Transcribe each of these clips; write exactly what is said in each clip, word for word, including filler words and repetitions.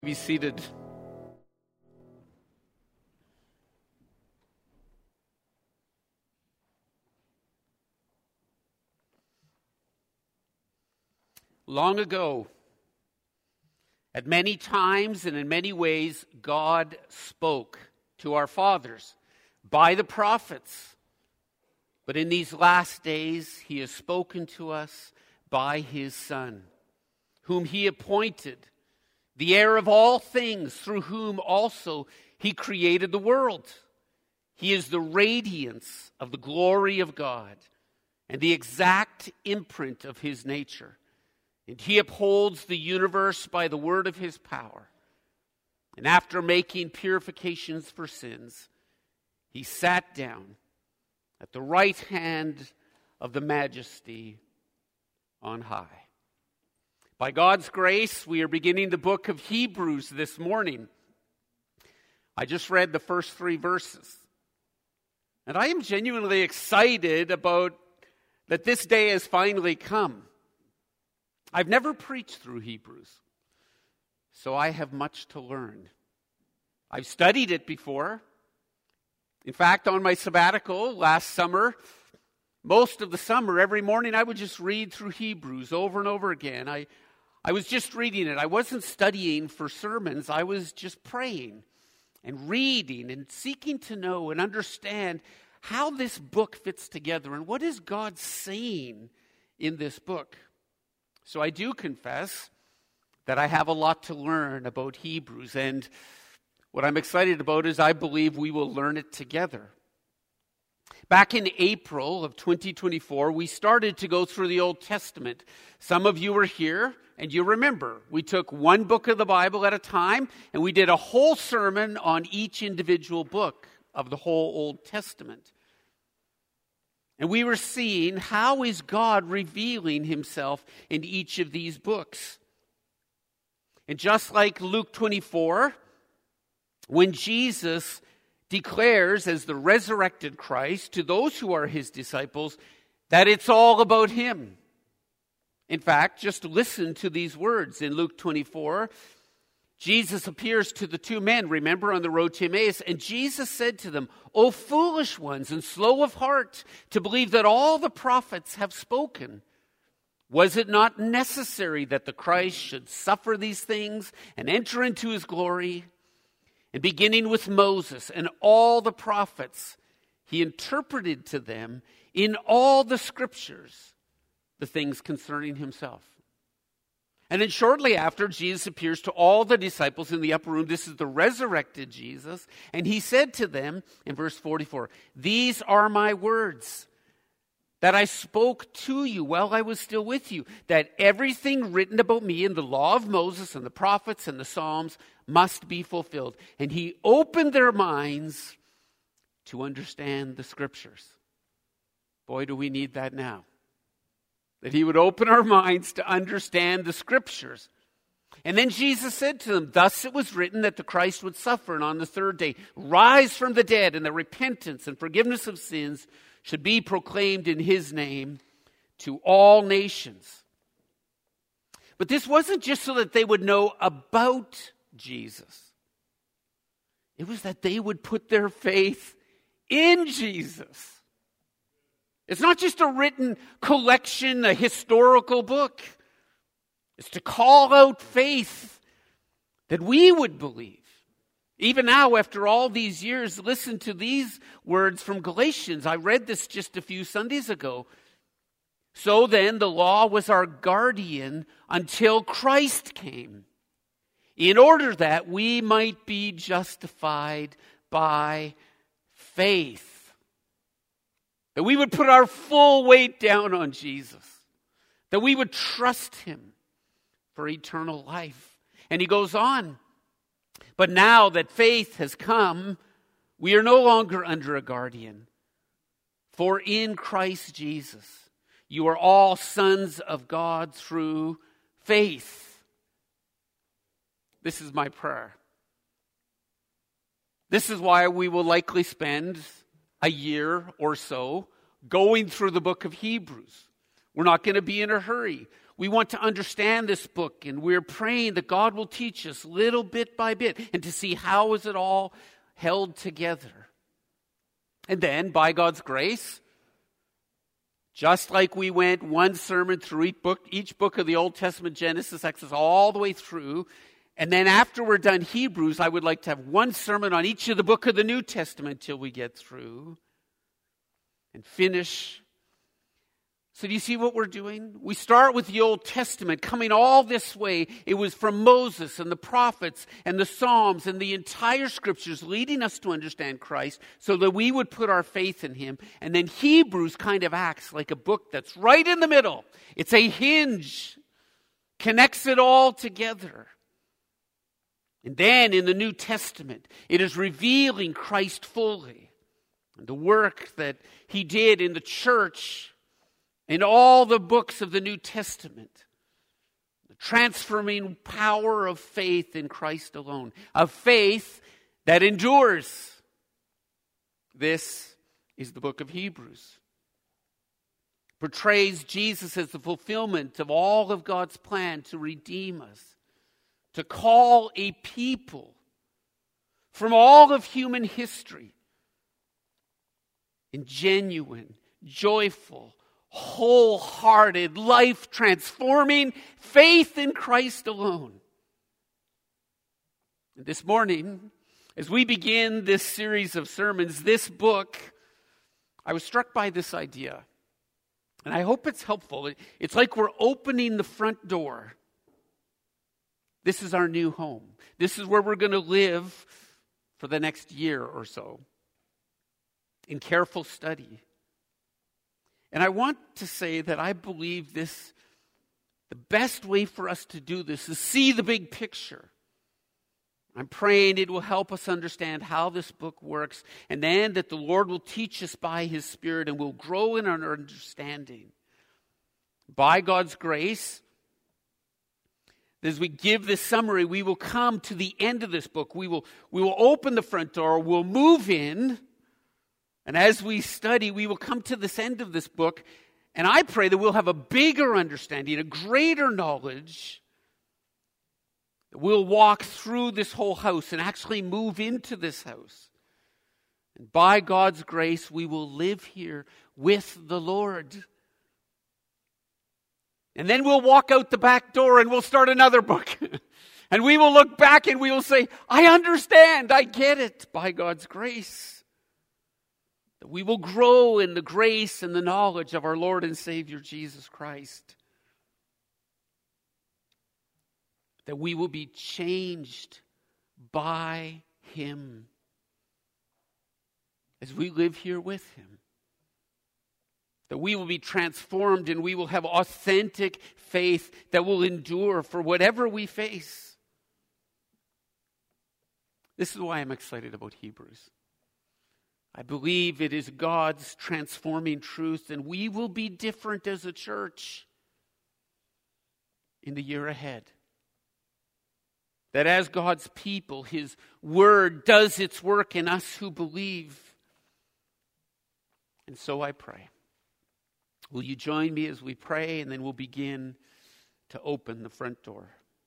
Be seated. Long ago, at many times and in many ways, God spoke to our fathers by the prophets. But in these last days, he has spoken to us by his Son, whom he appointed, the heir of all things, through whom also he created the world. He is the radiance of the glory of God and the exact imprint of his nature. And he upholds the universe by the word of his power. And after making purifications for sins, he sat down at the right hand of the Majesty on high. By God's grace, we are beginning the book of Hebrews this morning. I just read the first three verses. And I am genuinely excited about that this day has finally come. I've never preached through Hebrews, so I have much to learn. I've studied it before. In fact, on my sabbatical last summer, most of the summer, every morning I would just read through Hebrews over and over again. I I was just reading it. I wasn't studying for sermons. I was just praying and reading and seeking to know and understand how this book fits together and what is God saying in this book. So I do confess that I have a lot to learn about Hebrews, and what I'm excited about is I believe we will learn it together. Back in April of twenty twenty-four, we started to go through the Old Testament. Some of you were here, and you remember, we took one book of the Bible at a time, and we did a whole sermon on each individual book of the whole Old Testament. And we were seeing how is God revealing himself in each of these books. And just like Luke twenty-four, when Jesus declares as the resurrected Christ to those who are his disciples that it's all about him. In fact, just listen to these words in Luke twenty-four. Jesus appears to the two men, remember, on the road to Emmaus, and Jesus said to them, "O foolish ones and slow of heart to believe that all the prophets have spoken. Was it not necessary that the Christ should suffer these things and enter into his glory?" And beginning with Moses and all the prophets, he interpreted to them in all the scriptures the things concerning himself. And then shortly after, Jesus appears to all the disciples in the upper room. This is the resurrected Jesus. And he said to them in verse forty-four, "These are my words that I spoke to you while I was still with you, that everything written about me in the law of Moses and the prophets and the Psalms must be fulfilled." And he opened their minds to understand the scriptures. Boy, do we need that now. That he would open our minds to understand the scriptures. And then Jesus said to them, "Thus it was written that the Christ would suffer and on the third day rise from the dead, and that repentance and forgiveness of sins should be proclaimed in his name to all nations." But this wasn't just so that they would know about Jesus. It was that they would put their faith in Jesus. It's not just a written collection, a historical book. It's to call out faith that we would believe. Even now, after all these years, listen to these words from Galatians. I read this just a few Sundays ago. "So then, the law was our guardian until Christ came, in order that we might be justified by faith." That we would put our full weight down on Jesus. That we would trust him for eternal life. And he goes on, "But now that faith has come, we are no longer under a guardian. For in Christ Jesus, you are all sons of God through faith." This is my prayer. This is why we will likely spend a year or so going through the book of Hebrews. We're not going to be in a hurry. We want to understand this book, and we're praying that God will teach us little bit by bit and to see how is it all held together. And then, by God's grace, just like we went one sermon through each book, each book of the Old Testament, Genesis, Exodus, all the way through, and then after we're done Hebrews, I would like to have one sermon on each of the book of the New Testament till we get through and finish. So do you see what we're doing? We start with the Old Testament, coming all this way. It was from Moses and the prophets and the Psalms and the entire scriptures leading us to understand Christ so that we would put our faith in him. And then Hebrews kind of acts like a book that's right in the middle. It's a hinge, connects it all together. And then in the New Testament, it is revealing Christ fully and the work that he did in the church. In all the books of the New Testament, the transforming power of faith in Christ alone, of faith that endures. This is the book of Hebrews. Portrays Jesus as the fulfillment of all of God's plan to redeem us, to call a people from all of human history in genuine, joyful, wholehearted, life-transforming faith in Christ alone. And this morning, as we begin this series of sermons, this book, I was struck by this idea. And I hope it's helpful. It's like we're opening the front door. This is our new home. This is where we're going to live for the next year or so in careful study. And I want to say that I believe this, the best way for us to do this is see the big picture. I'm praying it will help us understand how this book works, and then that the Lord will teach us by his Spirit and we'll grow in our understanding. By God's grace, as we give this summary, we will come to the end of this book. We will, we will open the front door, we'll move in. And as we study, we will come to this end of this book, and I pray that we'll have a bigger understanding, a greater knowledge, that we'll walk through this whole house and actually move into this house. And by God's grace, we will live here with the Lord. And then we'll walk out the back door and we'll start another book. And we will look back and we will say, I understand, I get it, by God's grace. That we will grow in the grace and the knowledge of our Lord and Savior Jesus Christ. That we will be changed by him as we live here with him. That we will be transformed and we will have authentic faith that will endure for whatever we face. This is why I'm excited about Hebrews. I believe it is God's transforming truth, and we will be different as a church in the year ahead. That as God's people, his word does its work in us who believe. And so I pray. Will you join me as we pray, and then we'll begin to open the front door.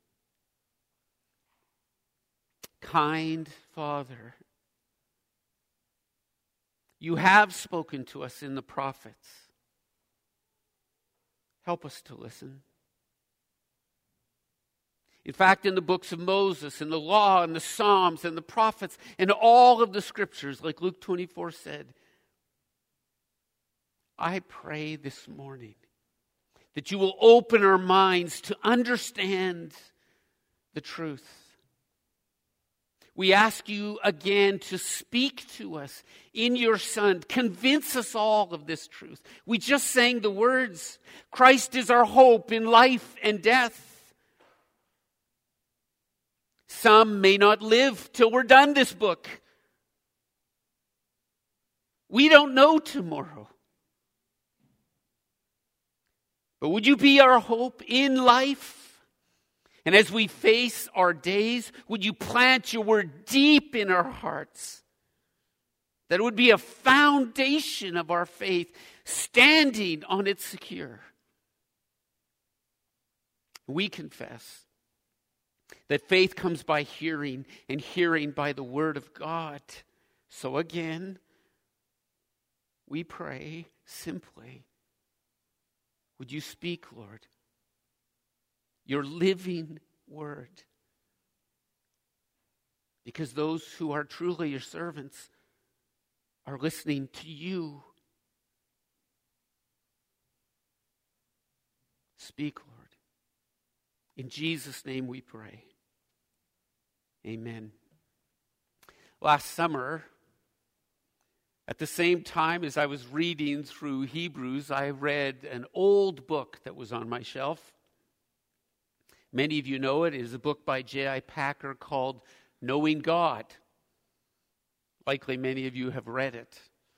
Kind Father, you have spoken to us in the prophets. Help us to listen. In fact, in the books of Moses, and the law, and the Psalms, and the prophets, and all of the scriptures, like Luke twenty-four said, I pray this morning that you will open our minds to understand the truth. We ask you again to speak to us in your Son. Convince us all of this truth. We just sang the words, Christ is our hope in life and death. Some may not live till we're done this book. We don't know tomorrow. But would you be our hope in life? And as we face our days, would you plant your word deep in our hearts? That it would be a foundation of our faith, standing on it secure. We confess that faith comes by hearing, and hearing by the word of God. So again, we pray simply, would you speak, Lord, your living word? Because those who are truly your servants are listening to you. Speak, Lord. In Jesus' name we pray. Amen. Last summer, at the same time as I was reading through Hebrews, I read an old book that was on my shelf. Many of you know it. It is a book by J I Packer called Knowing God. Likely many of you have read it.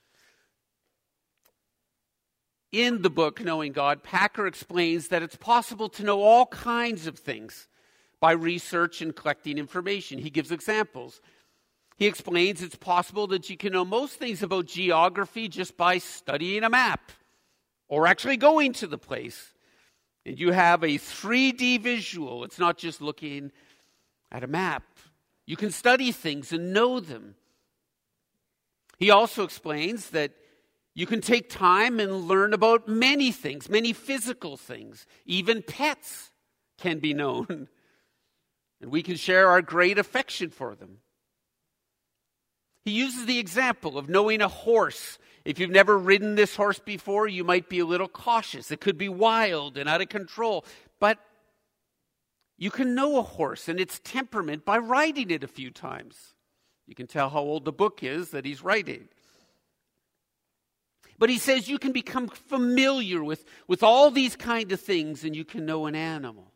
In the book, Knowing God, Packer explains that it's possible to know all kinds of things by research and collecting information. He gives examples. He explains it's possible that you can know most things about geography just by studying a map or actually going to the place. And you have a three D visual. It's not just looking at a map. You can study things and know them. He also explains that you can take time and learn about many things, many physical things. Even pets can be known. And we can share our great affection for them. He uses the example of knowing a horse. If you've never ridden this horse before, you might be a little cautious. It could be wild and out of control. But you can know a horse and its temperament by riding it a few times. You can tell how old the book is that he's writing. But he says you can become familiar with, with all these kind of things and you can know an animal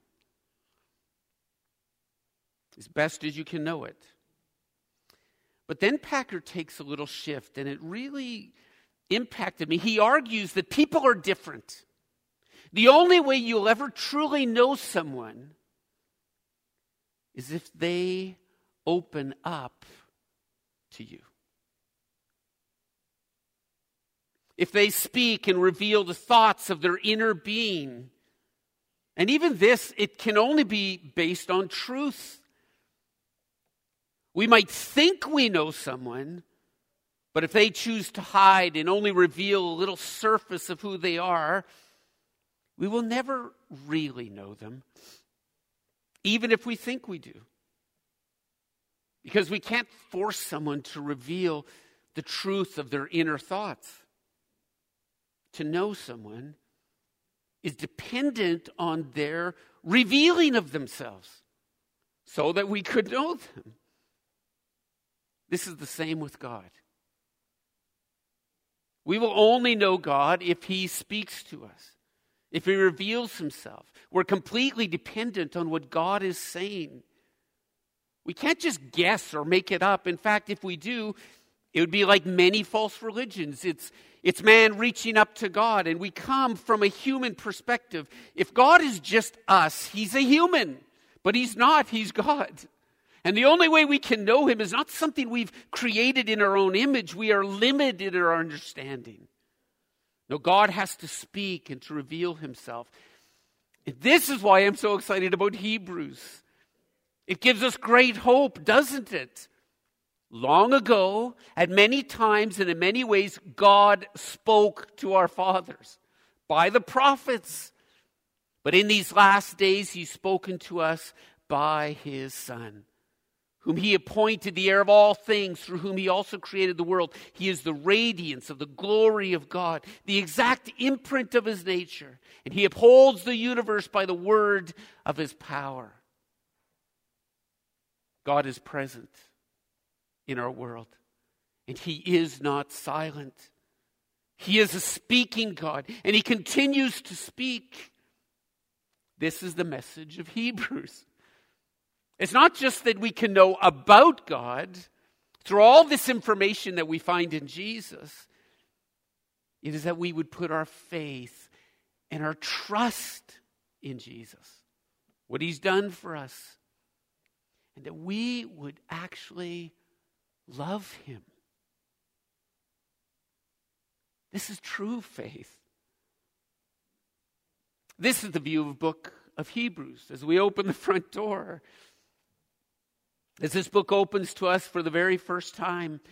as best as you can know it. But then Packer takes a little shift, and it really impacted me. He argues that people are different. The only way you'll ever truly know someone is if they open up to you. If they speak and reveal the thoughts of their inner being. And even this, it can only be based on truth. We might think we know someone, but if they choose to hide and only reveal a little surface of who they are, we will never really know them, even if we think we do. Because we can't force someone to reveal the truth of their inner thoughts. To know someone is dependent on their revealing of themselves so that we could know them. This is the same with God. We will only know God if He speaks to us, if He reveals Himself. We're completely dependent on what God is saying. We can't just guess or make it up. In fact, if we do, it would be like many false religions. It's, it's man reaching up to God, and we come from a human perspective. If God is just us, He's a human, but He's not. He's God. And the only way we can know Him is not something we've created in our own image. We are limited in our understanding. No, God has to speak and to reveal Himself. And this is why I'm so excited about Hebrews. It gives us great hope, doesn't it? Long ago, at many times and in many ways, God spoke to our fathers by the prophets. But in these last days, He's spoken to us by His Son, whom He appointed the heir of all things, through whom He also created the world. He is the radiance of the glory of God, the exact imprint of His nature. And He upholds the universe by the word of His power. God is present in our world, and He is not silent. He is a speaking God, and He continues to speak. This is the message of Hebrews. It's not just that we can know about God through all this information that we find in Jesus. It is that we would put our faith and our trust in Jesus, what He's done for us, and that we would actually love Him. This is true faith. This is the view of the book of Hebrews as we open the front door. As this book opens to us for the very first time,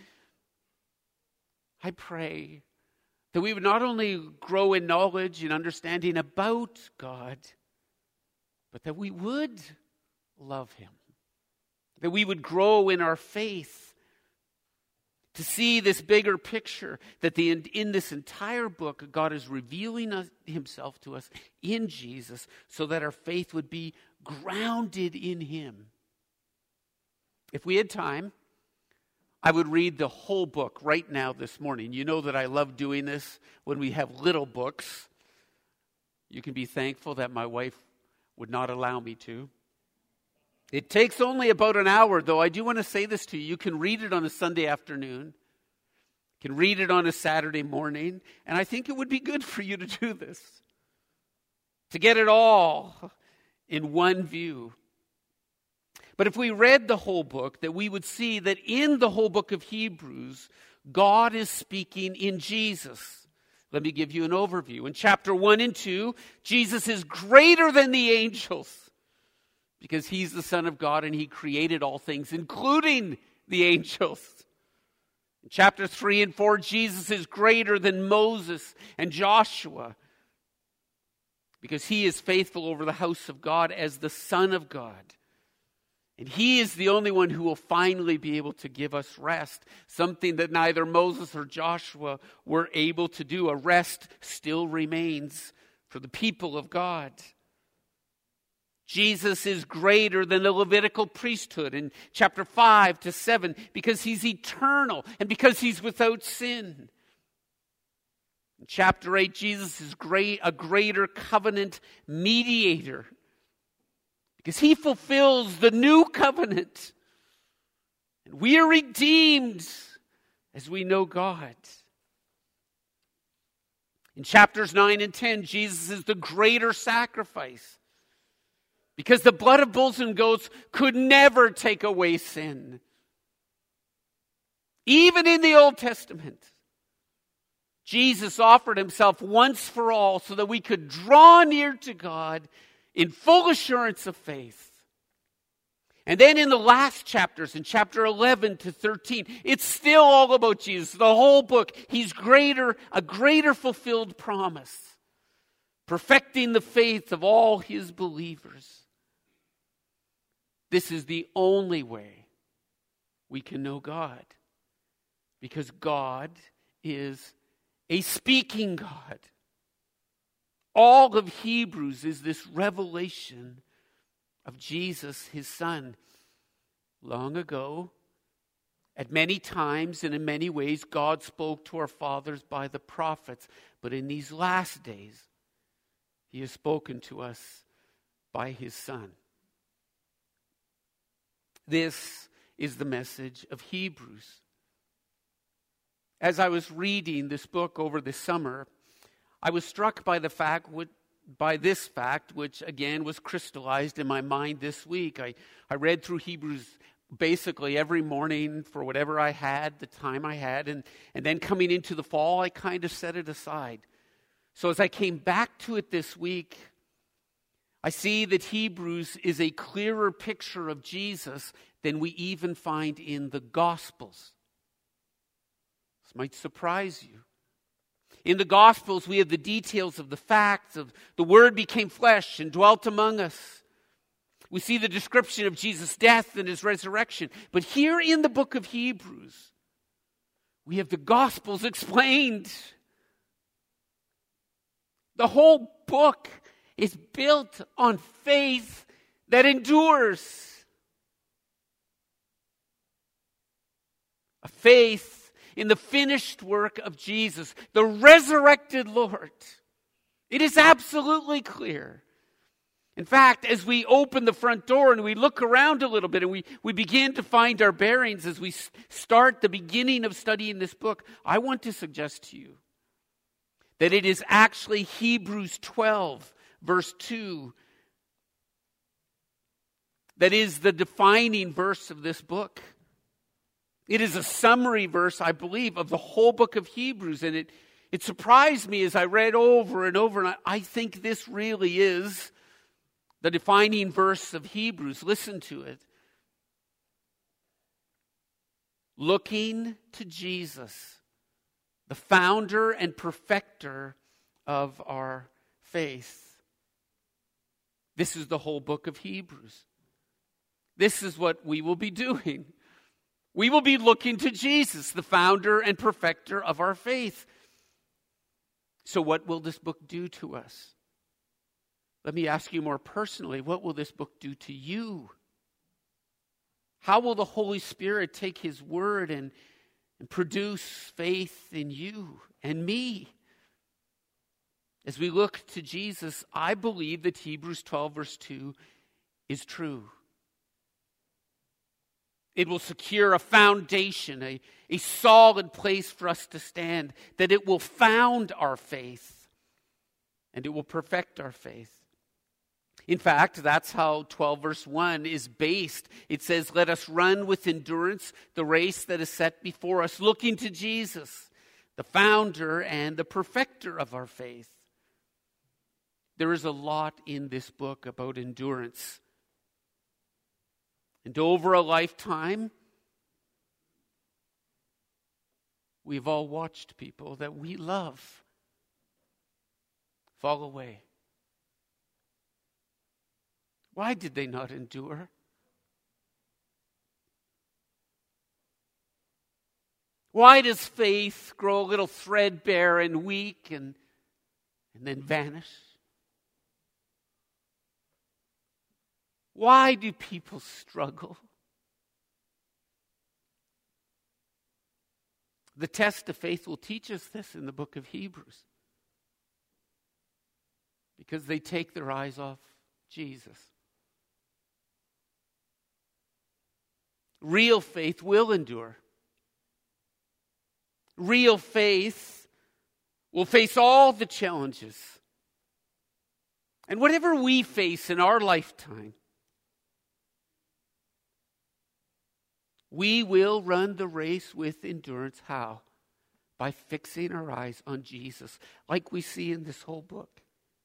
I pray that we would not only grow in knowledge and understanding about God, but that we would love Him. That we would grow in our faith to see this bigger picture, that the, in this entire book, God is revealing us, Himself to us in Jesus so that our faith would be grounded in Him. If we had time, I would read the whole book right now this morning. You know that I love doing this when we have little books. You can be thankful that my wife would not allow me to. It takes only about an hour, though. I do want to say this to you. You can read it on a Sunday afternoon. You can read it on a Saturday morning. And I think it would be good for you to do this. To get it all in one view. But if we read the whole book, that we would see that in the whole book of Hebrews, God is speaking in Jesus. Let me give you an overview. In chapter one and two, Jesus is greater than the angels because He's the Son of God and He created all things, including the angels. In chapter three and four, Jesus is greater than Moses and Joshua because He is faithful over the house of God as the Son of God. And He is the only one who will finally be able to give us rest, something that neither Moses or Joshua were able to do. A rest still remains for the people of God. Jesus is greater than the Levitical priesthood in chapter five to seven because He's eternal and because He's without sin. In chapter eight, Jesus is great, a greater covenant mediator because He fulfills the new covenant. And we are redeemed as we know God. In chapters nine and ten, Jesus is the greater sacrifice because the blood of bulls and goats could never take away sin. Even in the Old Testament, Jesus offered Himself once for all so that we could draw near to God in full assurance of faith. And then in the last chapters, in chapter eleven to thirteen, it's still all about Jesus. The whole book, He's greater, a greater fulfilled promise, perfecting the faith of all His believers. This is the only way we can know God, because God is a speaking God. All of Hebrews is this revelation of Jesus, His Son. Long ago, at many times and in many ways, God spoke to our fathers by the prophets. But in these last days, He has spoken to us by His Son. This is the message of Hebrews. As I was reading this book over the summer, I was struck by the fact, by this fact, which again was crystallized in my mind this week. I, I read through Hebrews basically every morning for whatever I had, the time I had, and, and then coming into the fall, I kind of set it aside. So as I came back to it this week, I see that Hebrews is a clearer picture of Jesus than we even find in the Gospels. This might surprise you. In the Gospels, we have the details of the facts of the Word became flesh and dwelt among us. We see the description of Jesus' death and His resurrection. But here in the book of Hebrews, we have the Gospels explained. The whole book is built on faith that endures. A faith in the finished work of Jesus, the resurrected Lord. It is absolutely clear. In fact, as we open the front door and we look around a little bit and we, we begin to find our bearings as we start the beginning of studying this book, I want to suggest to you that it is actually Hebrews twelve, verse two, that is the defining verse of this book. It is a summary verse, I believe, of the whole book of Hebrews. And it, it surprised me as I read over and over. And I, I think this really is The defining verse of Hebrews, listen to it. Looking to Jesus, the founder and perfecter of our faith. This is the whole book of Hebrews. This is what we will be doing. We will be looking to Jesus, the founder and perfecter of our faith. So what will this book do to us? Let me ask you more personally, what will this book do to you? How will the Holy Spirit take His word and, and produce faith in you and me? As we look to Jesus, I believe that Hebrews twelve verse two is true. It will secure a foundation, a, a solid place for us to stand, that it will found our faith and it will perfect our faith. In fact, that's how twelve verse one is based. It says, let us run with endurance the race that is set before us, looking to Jesus, the founder and the perfecter of our faith. There is a lot in this book about endurance. And over a lifetime, we've all watched people that we love fall away. Why did they not endure? Why does faith grow a little threadbare and weak and, and then vanish? Why do people struggle? The test of faith will teach us this in the book of Hebrews. Because they take their eyes off Jesus. Real faith will endure. Real faith will face all the challenges. And whatever we face in our lifetime, we will run the race with endurance. How? By fixing our eyes on Jesus, like we see in this whole book.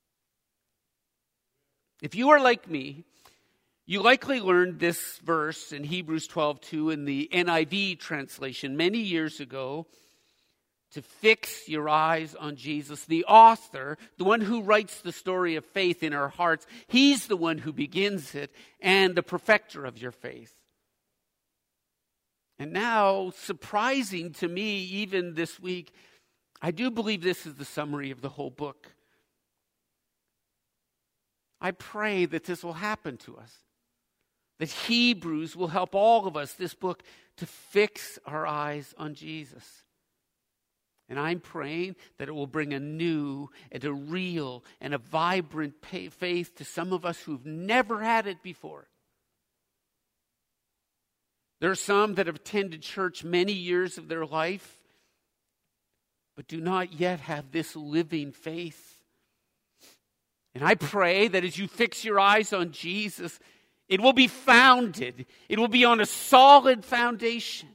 If you are like me, you likely learned this verse in Hebrews twelve two in the N I V translation many years ago. To fix your eyes on Jesus, the author, the one who writes the story of faith in our hearts. He's the one who begins it and the perfecter of your faith. And now, surprising to me, even this week, I do believe this is the summary of the whole book. I pray that this will happen to us. That Hebrews will help all of us, this book, to fix our eyes on Jesus. And I'm praying that it will bring a new and a real and a vibrant faith to some of us who've never had it before. There are some that have attended church many years of their life, but do not yet have this living faith. And I pray that as you fix your eyes on Jesus, it will be founded. It will be on a solid foundation.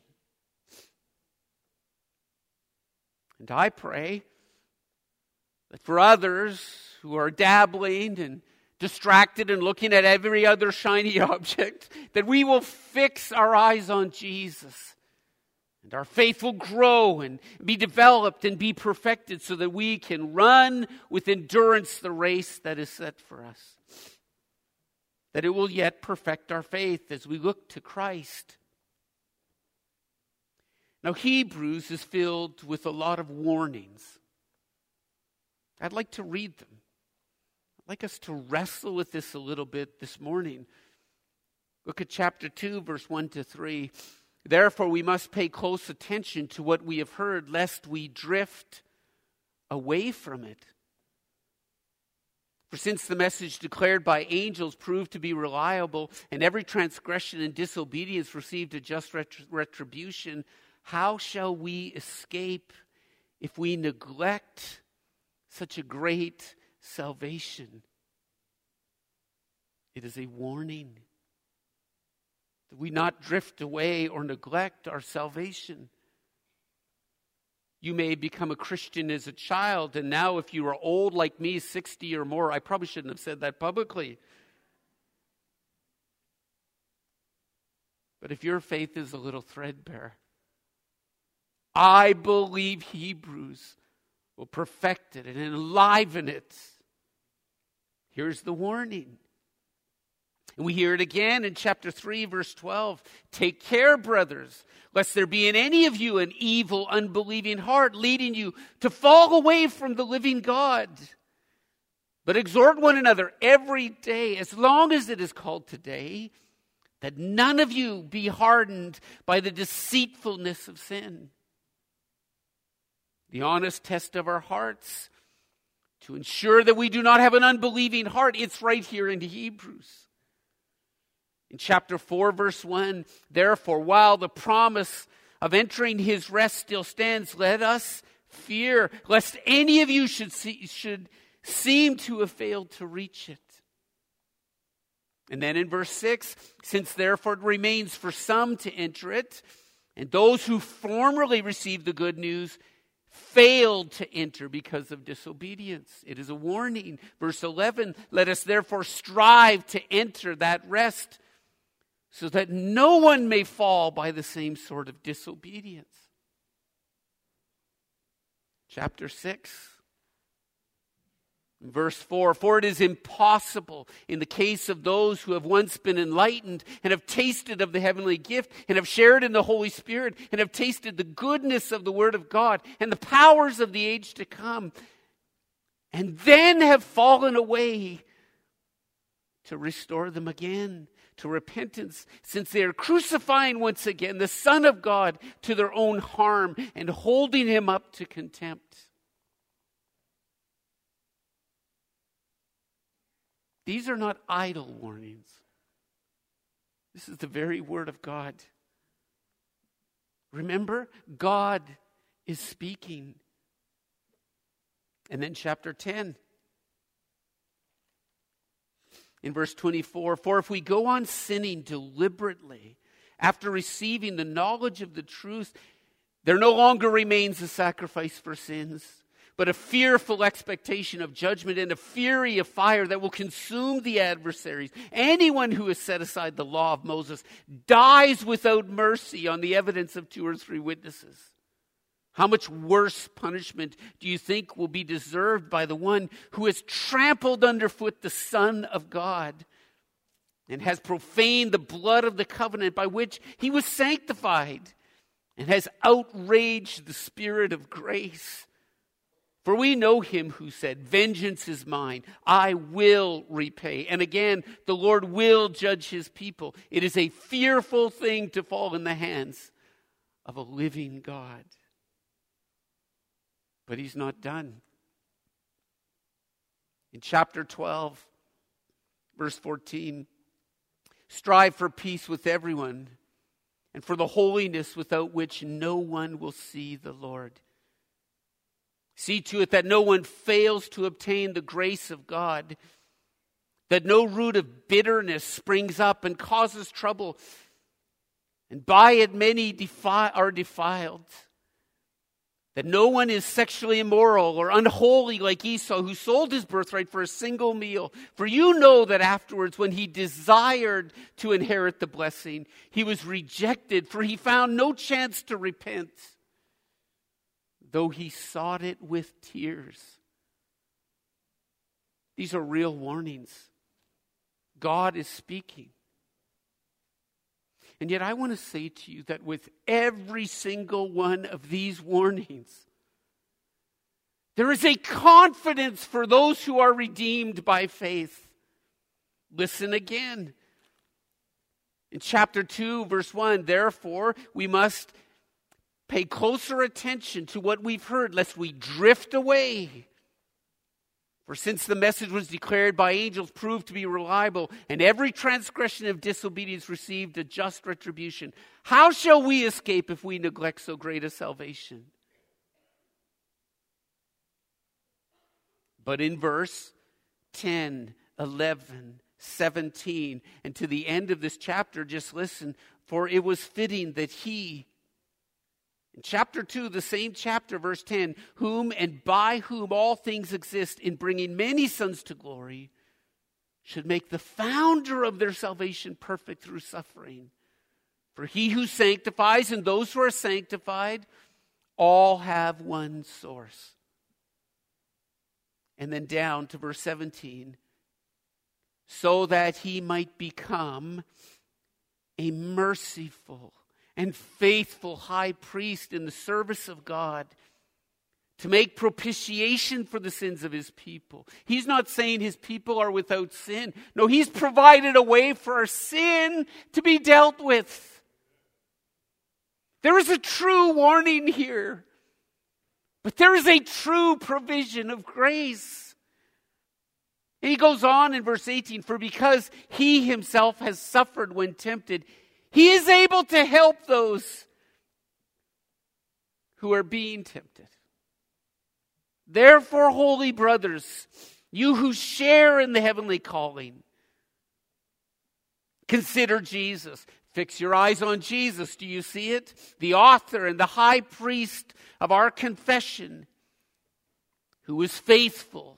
And I pray that for others who are dabbling and distracted and looking at every other shiny object, that we will fix our eyes on Jesus. And our faith will grow and be developed and be perfected so that we can run with endurance the race that is set for us. That it will yet perfect our faith as we look to Christ. Now, Hebrews is filled with a lot of warnings. I'd like to read them. I'd like us to wrestle with this a little bit this morning. Look at chapter two, verse one to three. Therefore, we must pay close attention to what we have heard, lest we drift away from it. For since the message declared by angels proved to be reliable, and every transgression and disobedience received a just retribution, how shall we escape if we neglect such a great salvation? It is a warning that we not drift away or neglect our salvation. You may become a Christian as a child, and now if you are old like me, sixty or more, I probably shouldn't have said that publicly. But if your faith is a little threadbare, I believe Hebrews will perfect it and enliven it. Here's the warning. And we hear it again in chapter three, verse twelve. Take care, brothers, lest there be in any of you an evil, unbelieving heart, leading you to fall away from the living God. But exhort one another every day, as long as it is called today, that none of you be hardened by the deceitfulness of sin. The honest test of our hearts to ensure that we do not have an unbelieving heart. It's right here in Hebrews. In chapter four, verse one, therefore, while the promise of entering his rest still stands, let us fear, lest any of you should see, should seem to have failed to reach it. And then in verse six, since therefore it remains for some to enter it, and those who formerly received the good news failed to enter because of disobedience. It is a warning. Verse eleven, let us therefore strive to enter that rest, so that no one may fall by the same sort of disobedience. Chapter six, verse four, for it is impossible in the case of those who have once been enlightened and have tasted of the heavenly gift and have shared in the Holy Spirit and have tasted the goodness of the Word of God and the powers of the age to come, and then have fallen away, to restore them again to repentance, since they are crucifying once again the Son of God to their own harm and holding him up to contempt. These are not idle warnings. This is the very word of God. Remember, God is speaking. And then chapter ten. In verse twenty-four, for if we go on sinning deliberately after receiving the knowledge of the truth, there no longer remains a sacrifice for sins, but a fearful expectation of judgment and a fury of fire that will consume the adversaries. Anyone who has set aside the law of Moses dies without mercy on the evidence of two or three witnesses. How much worse punishment do you think will be deserved by the one who has trampled underfoot the Son of God and has profaned the blood of the covenant by which he was sanctified and has outraged the Spirit of grace? For we know him who said, vengeance is mine, I will repay. And again, the Lord will judge his people. It is a fearful thing to fall in the hands of a living God. But he's not done. In chapter twelve, verse fourteen, strive for peace with everyone and for the holiness without which no one will see the Lord. See to it that no one fails to obtain the grace of God, that no root of bitterness springs up and causes trouble, and by it many defi- are defiled. That no one is sexually immoral or unholy like Esau, who sold his birthright for a single meal. For you know that afterwards, when he desired to inherit the blessing, he was rejected, for he found no chance to repent, though he sought it with tears. These are real warnings. God is speaking. And yet I want to say to you that with every single one of these warnings, there is a confidence for those who are redeemed by faith. Listen again. In chapter two, verse one, therefore, we must pay closer attention to what we've heard, lest we drift away. For since the message was declared by angels proved to be reliable, and every transgression of disobedience received a just retribution, how shall we escape if we neglect so great a salvation? But in verse ten, eleven, seventeen, and to the end of this chapter, just listen, for it was fitting that he, in chapter two, the same chapter, verse ten, whom and by whom all things exist in bringing many sons to glory, should make the founder of their salvation perfect through suffering. For he who sanctifies and those who are sanctified all have one source. And then down to verse seventeen. So that he might become a merciful and faithful high priest in the service of God, to make propitiation for the sins of his people. He's not saying his people are without sin. No, he's provided a way for our sin to be dealt with. There is a true warning here, but there is a true provision of grace. And he goes on in verse eighteen, for because he himself has suffered when tempted, he is able to help those who are being tempted. Therefore, holy brothers, you who share in the heavenly calling, consider Jesus. Fix your eyes on Jesus. Do you see it? The author and the high priest of our confession, who is faithful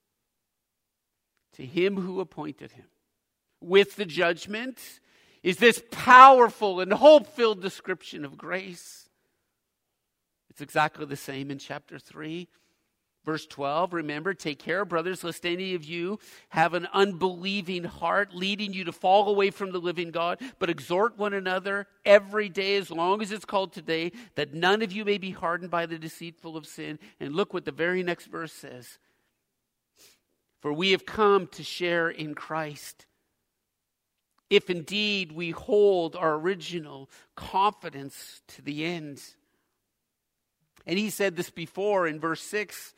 to him who appointed him. With the judgment is this powerful and hope-filled description of grace. It's exactly the same in chapter three. Verse twelve, remember, take care, brothers, lest any of you have an unbelieving heart leading you to fall away from the living God, but exhort one another every day as long as it's called today, that none of you may be hardened by the deceitful of sin. And look what the very next verse says. For we have come to share in Christ, if indeed we hold our original confidence to the end. And he said this before in verse six.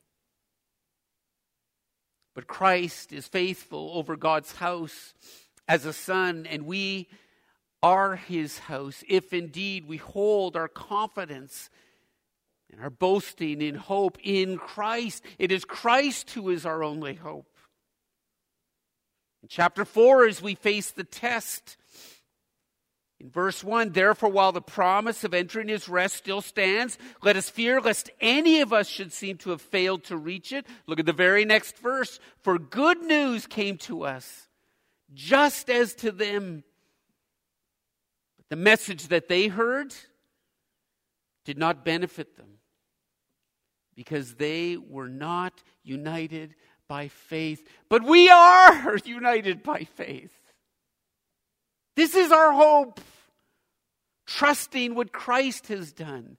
But Christ is faithful over God's house as a son, and we are his house, if indeed we hold our confidence and our boasting in hope in Christ. It is Christ who is our only hope. In chapter four, as we face the test, in verse one, therefore, while the promise of entering his rest still stands, let us fear lest any of us should seem to have failed to reach it. Look at the very next verse. For good news came to us, just as to them. But the message that they heard did not benefit them, because they were not united by faith. But we are united by faith. This is our hope, trusting what Christ has done.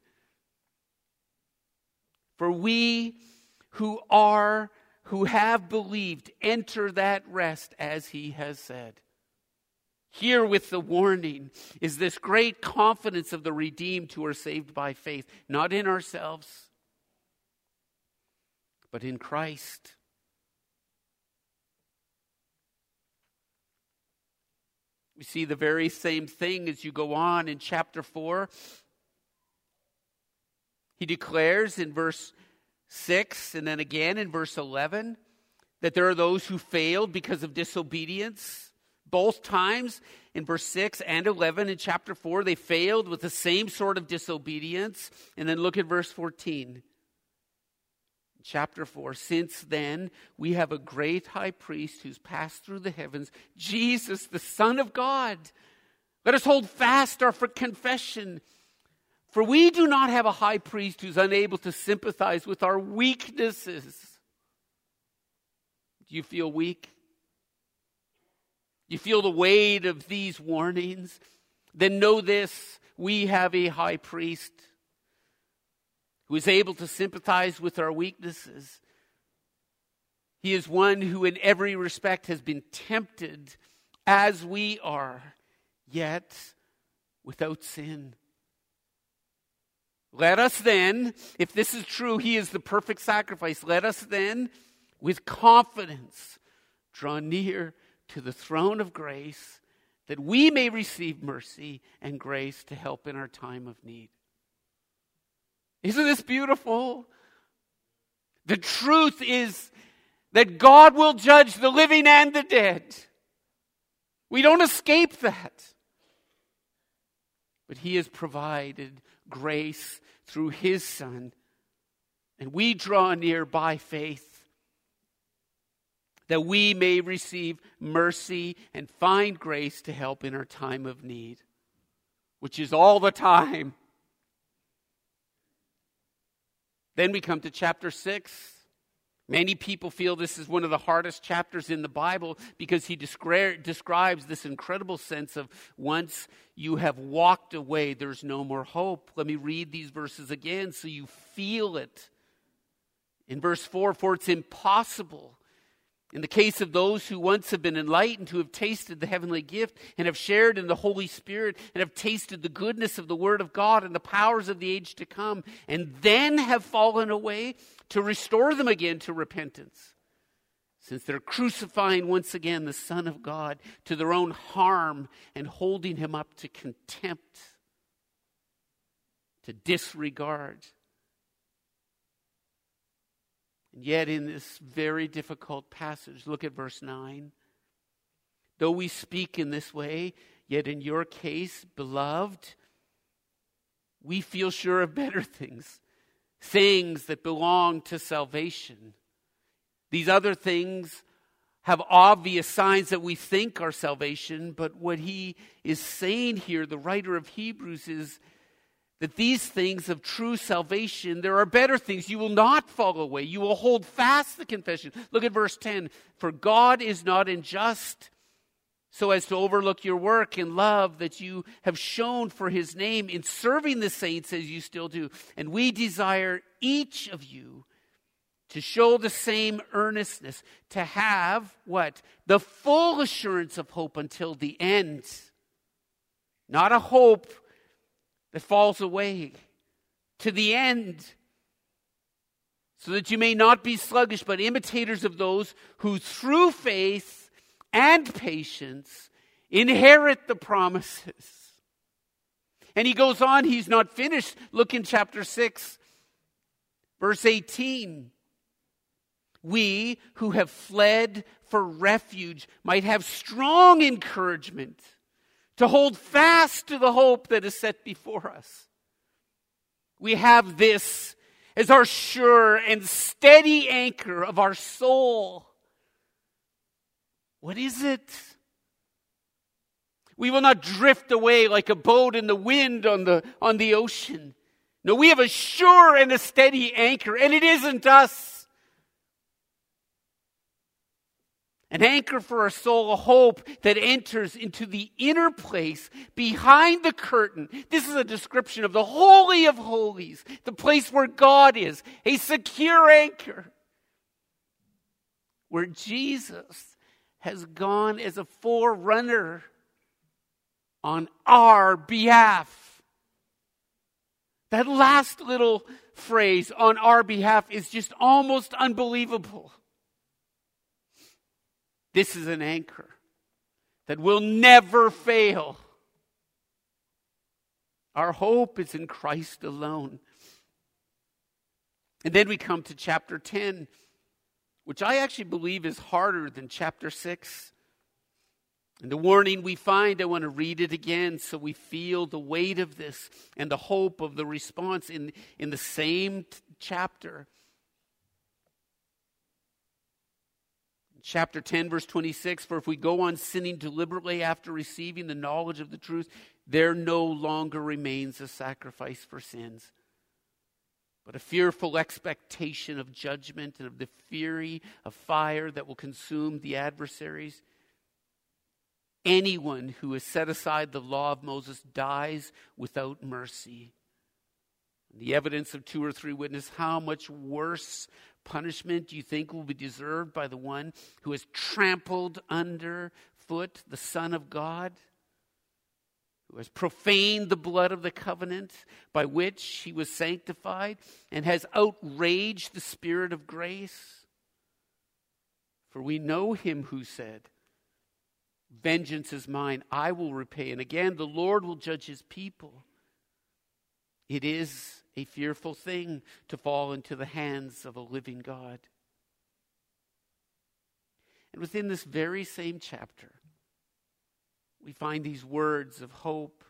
For we who are, who have believed, enter that rest as he has said. Here with the warning is this great confidence of the redeemed who are saved by faith, not in ourselves, but in Christ. We see the very same thing as you go on in chapter four. He declares in verse six and then again in verse eleven that there are those who failed because of disobedience. Both times in verse six and eleven in chapter four, they failed with the same sort of disobedience. And then look at verse fourteen. Chapter four, since then we have a great high priest who's passed through the heavens, Jesus, the Son of God. Let us hold fast our confession. For we do not have a high priest who's unable to sympathize with our weaknesses. Do you feel weak? Do you feel the weight of these warnings? Then know this, we have a high priest who is able to sympathize with our weaknesses. He is one who in every respect has been tempted as we are, yet without sin. Let us then, if this is true, he is the perfect sacrifice. Let us then, with confidence, draw near to the throne of grace, that we may receive mercy and grace to help in our time of need. Isn't this beautiful? The truth is that God will judge the living and the dead. We don't escape that. But he has provided grace through his Son. And we draw near by faith, that we may receive mercy and find grace to help in our time of need. which is all the time. Then we come to chapter six. Many people feel this is one of the hardest chapters in the Bible because he descri- describes this incredible sense of once you have walked away, there's no more hope. Let me read these verses again so you feel it. In verse four, for it's impossible in the case of those who once have been enlightened, who have tasted the heavenly gift and have shared in the Holy Spirit and have tasted the goodness of the Word of God and the powers of the age to come, and then have fallen away, to restore them again to repentance, since they're crucifying once again the Son of God to their own harm and holding him up to contempt, to disregard. And yet in this very difficult passage, look at verse nine. Though we speak in this way, yet in your case, beloved, we feel sure of better things, things that belong to salvation. These other things have obvious signs that we think are salvation, but what he is saying here, the writer of Hebrews, is that these things of true salvation, there are better things. You will not fall away. You will hold fast the confession. Look at verse ten. For God is not unjust so as to overlook your work and love that you have shown for his name in serving the saints as you still do. And we desire each of you to show the same earnestness, to have what? The full assurance of hope until the end. Not a hope that falls away, to the end, so that you may not be sluggish, but imitators of those who through faith and patience inherit the promises. And he goes on, he's not finished. Look in chapter six, verse eighteen. We who have fled for refuge might have strong encouragement to hold fast to the hope that is set before us. We have this as our sure and steady anchor of our soul. What is it? We will not drift away like a boat in the wind on the, on the ocean. No, we have a sure and a steady anchor, and it isn't us. An anchor for our soul, a hope that enters into the inner place behind the curtain. This is a description of the Holy of Holies, the place where God is, a secure anchor, where Jesus has gone as a forerunner on our behalf. That last little phrase, on our behalf, is just almost unbelievable. This is an anchor that will never fail. Our hope is in Christ alone. And then we come to chapter ten, which I actually believe is harder than chapter six. And the warning we find, I want to read it again so we feel the weight of this and the hope of the response in, in the same t- chapter. Chapter ten, verse twenty-six, for if we go on sinning deliberately after receiving the knowledge of the truth, there no longer remains a sacrifice for sins, but a fearful expectation of judgment and of the fury of fire that will consume the adversaries. Anyone who has set aside the law of Moses dies without mercy. The evidence of two or three witnesses, how much worse punishment do you think will be deserved by the one who has trampled underfoot the Son of God, who has profaned the blood of the covenant by which he was sanctified and has outraged the Spirit of grace? For we know him who said, vengeance is mine, I will repay. And again, the Lord will judge his people. It is a fearful thing to fall into the hands of a living God. And within this very same chapter, we find these words of hope.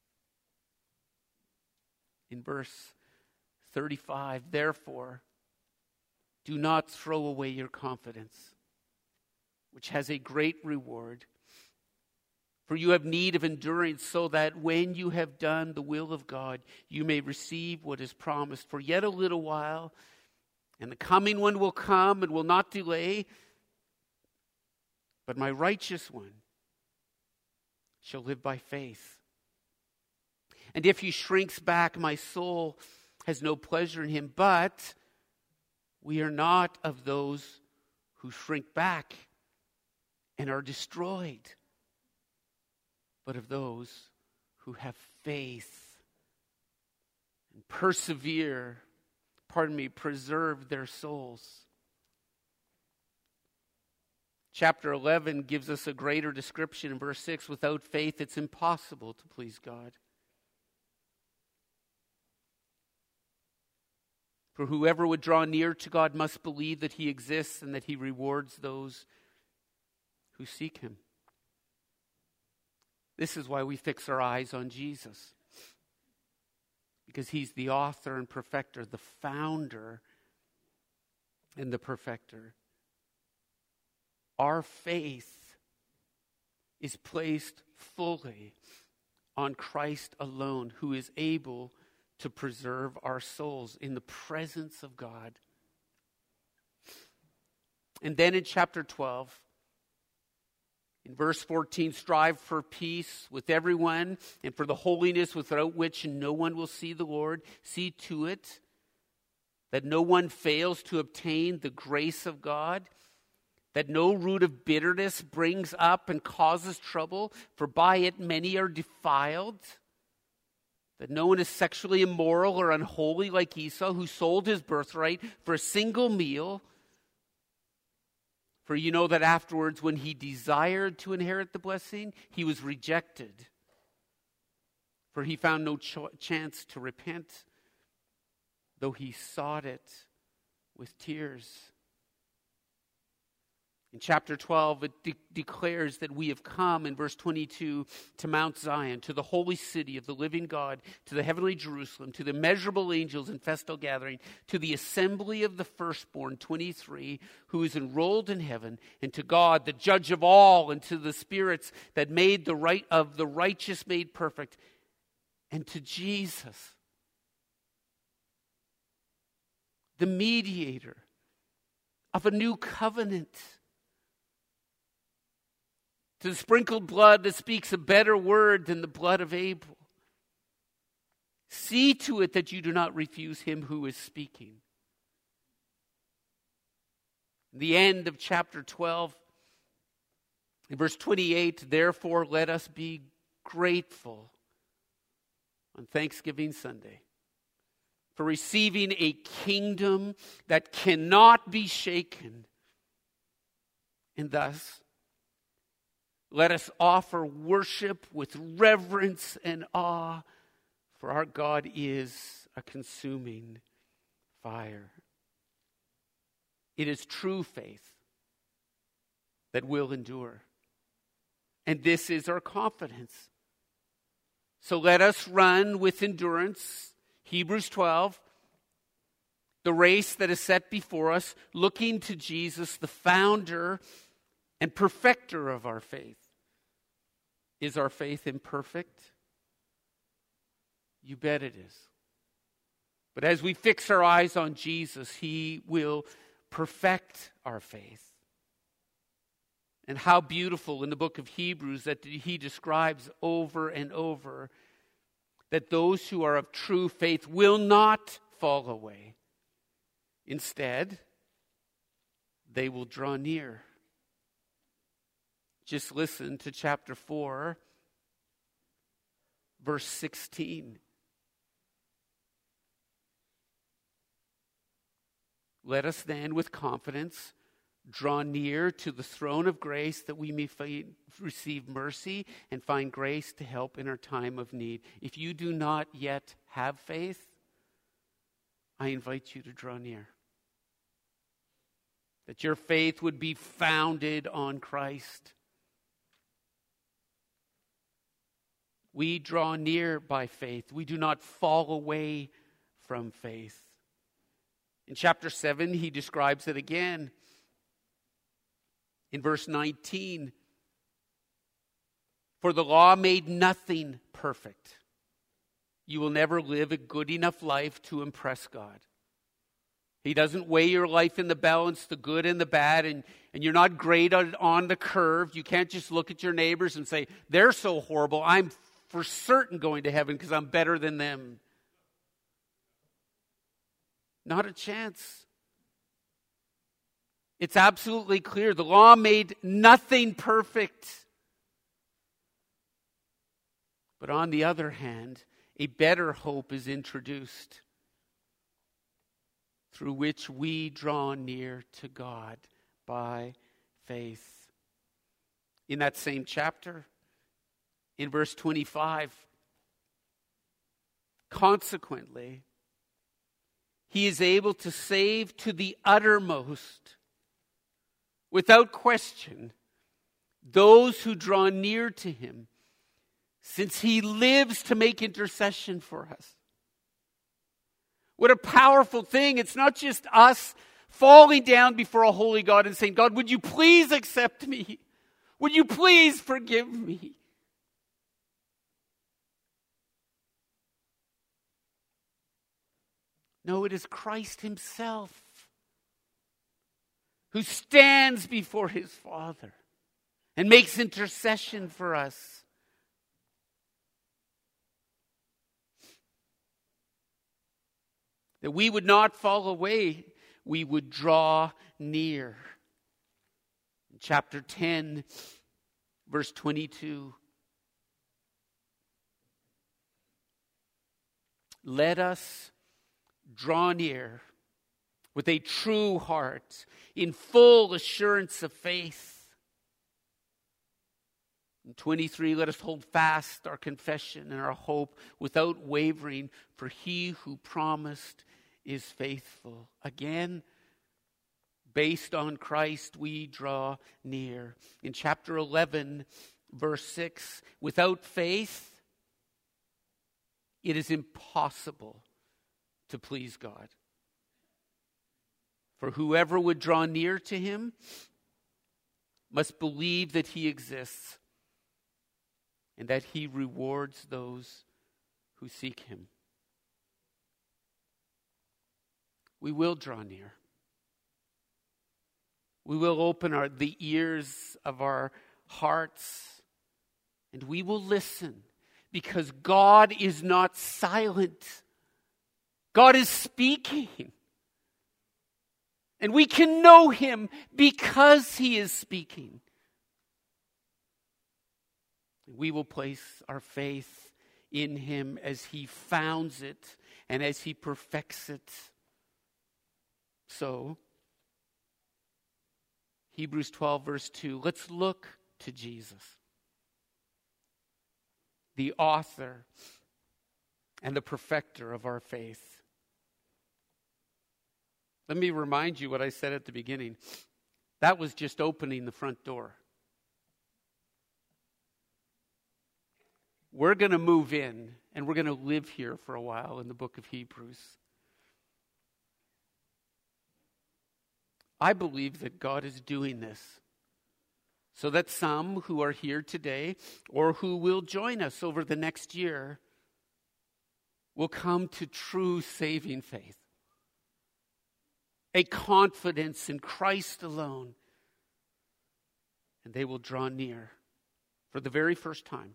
In verse thirty-five, therefore, do not throw away your confidence, which has a great reward. For you have need of endurance, so that when you have done the will of God, you may receive what is promised. For yet a little while, and the coming one will come and will not delay, but my righteous one shall live by faith. And if he shrinks back, my soul has no pleasure in him. But we are not of those who shrink back and are destroyed, but of those who have faith and persevere, pardon me, preserve their souls. Chapter eleven gives us a greater description in verse six. Without faith, it's impossible to please God. For whoever would draw near to God must believe that he exists and that he rewards those who seek him. This is why we fix our eyes on Jesus. Because he's the author and perfecter, the founder and the perfecter. Our faith is placed fully on Christ alone, who is able to preserve our souls in the presence of God. And then in chapter twelve, in verse fourteen, strive for peace with everyone and for the holiness without which no one will see the Lord. See to it that no one fails to obtain the grace of God, that no root of bitterness brings up and causes trouble, for by it many are defiled. That no one is sexually immoral or unholy like Esau, who sold his birthright for a single meal. For you know that afterwards, when he desired to inherit the blessing, he was rejected. For he found no ch- chance to repent, though he sought it with tears. In chapter twelve, it de- declares that we have come, in verse twenty-two, to Mount Zion, to the holy city of the living God, to the heavenly Jerusalem, to the immeasurable angels in festal gathering, to the assembly of the firstborn, twenty-three, who is enrolled in heaven, and to God, the judge of all, and to the spirits that made the right of the righteous made perfect, and to Jesus, the mediator of a new covenant, to the sprinkled blood that speaks a better word than the blood of Abel. See to it that you do not refuse him who is speaking. The end of chapter twelve, in verse twenty-eight, therefore let us be grateful on Thanksgiving Sunday for receiving a kingdom that cannot be shaken, and thus let us offer worship with reverence and awe, for our God is a consuming fire. It is true faith that will endure. And this is our confidence. So let us run with endurance, Hebrews twelve, the race that is set before us, looking to Jesus, the founder and perfecter of our faith. Is our faith imperfect? You bet it is. But as we fix our eyes on Jesus, he will perfect our faith. And how beautiful in the book of Hebrews that he describes over and over that those who are of true faith will not fall away. Instead, they will draw near. Just listen to chapter four, verse sixteen. Let us then with confidence draw near to the throne of grace that we may find, receive mercy and find grace to help in our time of need. If you do not yet have faith, I invite you to draw near. That your faith would be founded on Christ. We draw near by faith. We do not fall away from faith. In chapter seven, he describes it again. In verse nineteen, For the law made nothing perfect. You will never live a good enough life to impress God. He doesn't weigh your life in the balance, the good and the bad, and, and you're not great on, on the curve. You can't just look at your neighbors and say, they're so horrible, I'm for certain going to heaven because I'm better than them. Not a chance. It's absolutely clear. The law made nothing perfect. But on the other hand, a better hope is introduced, through which we draw near to God by faith. In that same chapter, in verse twenty-five, consequently, he is able to save to the uttermost, without question, those who draw near to him, since he lives to make intercession for us. What a powerful thing. It's not just us falling down before a holy God and saying, God, would you please accept me? Would you please forgive me? No, it is Christ himself who stands before his Father and makes intercession for us. That we would not fall away, we would draw near. In chapter ten, verse twenty-two. Let us draw near with a true heart, in full assurance of faith. In twenty-three, let us hold fast our confession and our hope without wavering, for he who promised is faithful. Again, based on Christ, we draw near. In chapter eleven, verse six, without faith, it is impossible to please God. For whoever would draw near to him must believe that he exists and that he rewards those who seek him. We will draw near. We will open our, the ears of our hearts, and we will listen, because God is not silent. God is speaking. And we can know him because he is speaking. We will place our faith in him as he founds it and as he perfects it. So, Hebrews twelve, verse two, let's look to Jesus, the author and the perfecter of our faith. Let me remind you what I said at the beginning. That was just opening the front door. We're going to move in, and we're going to live here for a while in the book of Hebrews. I believe that God is doing this so that some who are here today or who will join us over the next year will come to true saving faith, a confidence in Christ alone, and they will draw near for the very first time.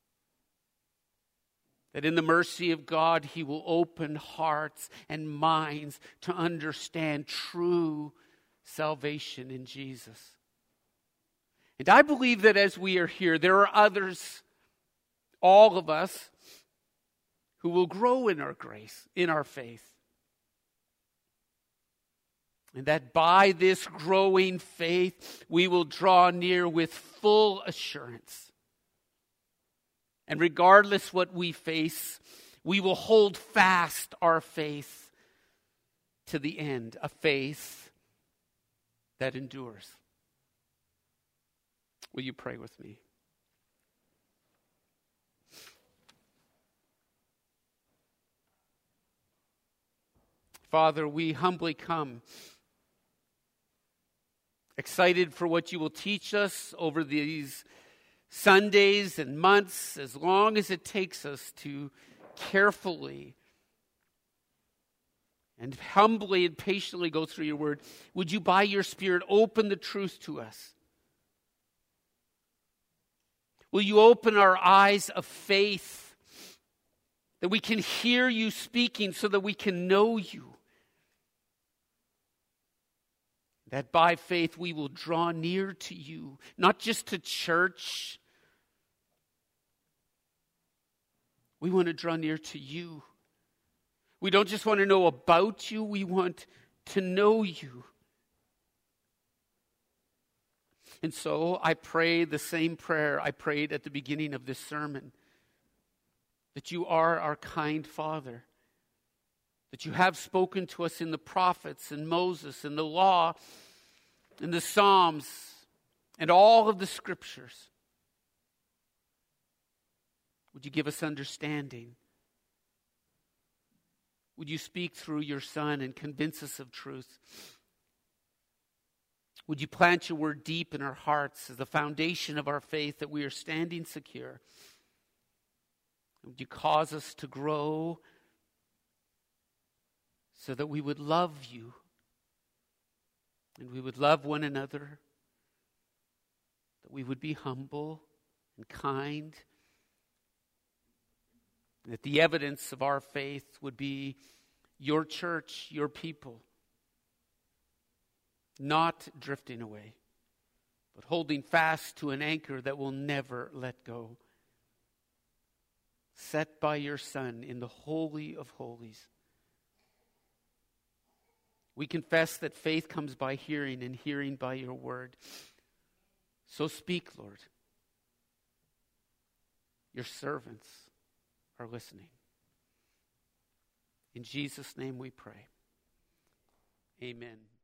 That in the mercy of God, he will open hearts and minds to understand true salvation in Jesus. And I believe that as we are here, there are others, all of us, who will grow in our grace, in our faith. And that by this growing faith, we will draw near with full assurance. And regardless what we face, we will hold fast our faith to the end, a faith that endures. Will you pray with me? Father, we humbly come, excited for what you will teach us over these Sundays and months, as long as it takes us to carefully and humbly and patiently go through your word, would you by your Spirit open the truth to us? Will you open our eyes of faith that we can hear you speaking so that we can know you? That by faith we will draw near to you, not just to church. We want to draw near to you. We don't just want to know about you, we want to know you. And so I pray the same prayer I prayed at the beginning of this sermon, that you are our kind Father, that you have spoken to us in the prophets and Moses and the law and the Psalms and all of the scriptures. Would you give us understanding? Would you speak through your Son and convince us of truth? Would you plant your word deep in our hearts as the foundation of our faith, that we are standing secure? Would you cause us to grow so that we would love you and we would love one another, that we would be humble and kind, that the evidence of our faith would be your church, your people, not drifting away, but holding fast to an anchor that will never let go, set by your Son in the Holy of Holies. We confess that faith comes by hearing, and hearing by your word. So speak, Lord. Your servants are listening. In Jesus' name we pray. Amen.